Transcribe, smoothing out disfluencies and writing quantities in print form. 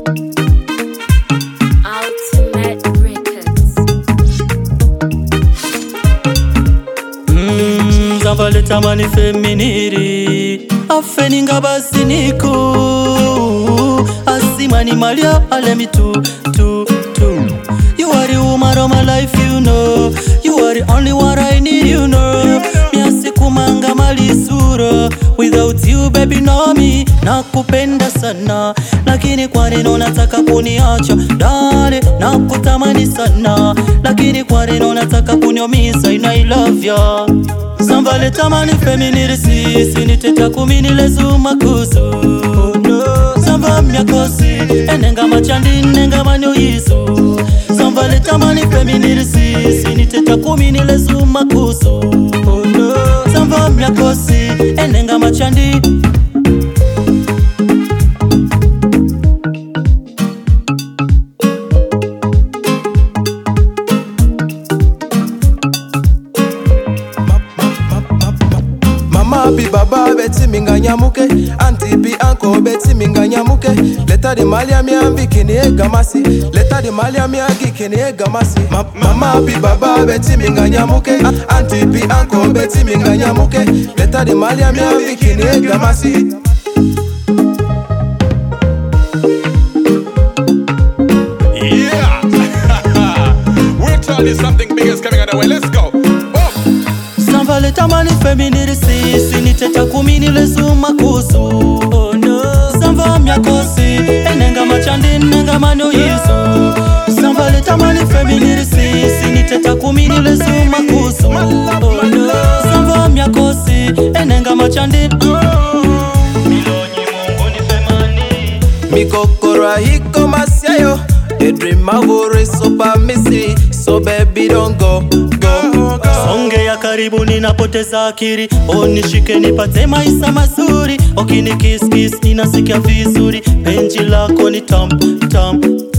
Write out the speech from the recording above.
Ultimate Records. Zamvaleta mani feminiri afeni ngabasiniku asimani malia alemi tu. You are the woman of my life, you know. You are the only one I need, you know. Miasi kumanga malisura. Without you, baby, know me. Nakupenda sana, lakini kwa nini unataka kuniacha? Dale, nakutamani sana, lakini kwa nini unataka kuniumiza? I love ya. Zamvaleta mani feminiri sisi niteta kumini lezuma kusu. Zamba myakosi, enenga machandi nenga manyo yisu. Zamvaleta mani feminiri sisi niteta kumini lezuma kusu. Zamba myakosi, enenga machandi. Mama bi baba beti minga nyamuke, anti bi anko beti minga nyamuke. Leta di malia mi ambiki ni egamasi, leta di malia mi agiki ni egamasi. Mama bi baba beti minga nyamuke, anti bi anko beti minga nyamuke. Leta di malia mi ambiki ni egamasi. Yeah. We're telling you something big is coming on the way. Let's go. Zamvaleta mani feminiri sisi niteta kumini lezuma kusu. Zamba myakosi, enenga machandi nenga manyo yisu. Zamvaleta mani feminiri sisi niteta kumini lezuma kusu. Zamba myakosi, enenga machandi. Milonyi mungu ni femani. Mikokora hiko masyayo, the dream of worry super missy. So baby don't go. Songe ya karibu ninapoteza akili, onishike nipate maisha mazuri. Okini kiss ninasikia vizuri, penzi lako ni tam